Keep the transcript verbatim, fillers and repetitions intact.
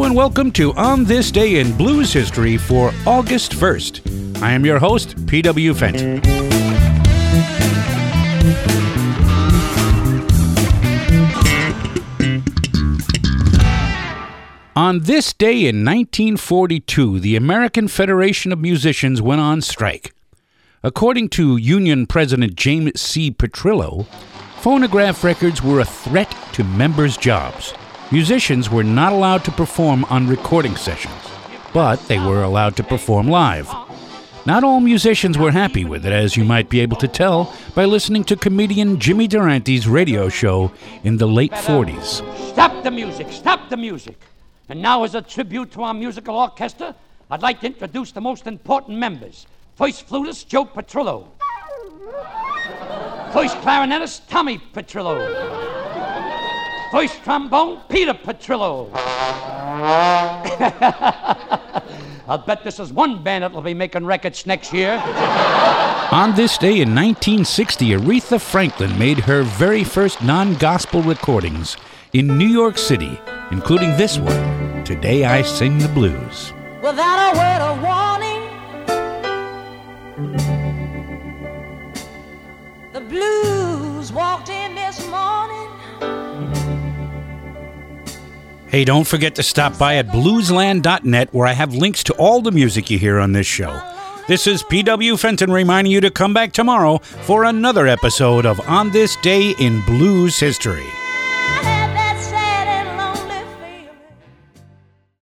and welcome to On This Day in Blues History for August first. I am your host, P W Fenton. On this day in nineteen forty-two, the American Federation of Musicians went on strike. According to Union President James C. Petrillo, phonograph records were a threat to members' jobs. Musicians were not allowed to perform on recording sessions, but they were allowed to perform live. Not all musicians were happy with it, as you might be able to tell by listening to comedian Jimmy Durante's radio show in the late forties. Stop the music! Stop the music! And now, as a tribute to our musical orchestra, I'd like to introduce the most important members. First flutist, Joe Petrillo. First clarinetist, Tommy Petrillo. First trombone, Peter Petrillo. I'll bet this is one band that'll be making records next year. On this day in nineteen sixty, Aretha Franklin made her very first non-gospel recordings in New York City, including this one, Today I Sing the Blues. Without a word of warning, the blues walked in this morning. Hey, don't forget to stop by at bluesland dot net, where I have links to all the music you hear on this show. This is P W Fenton reminding you to come back tomorrow for another episode of On This Day in Blues History.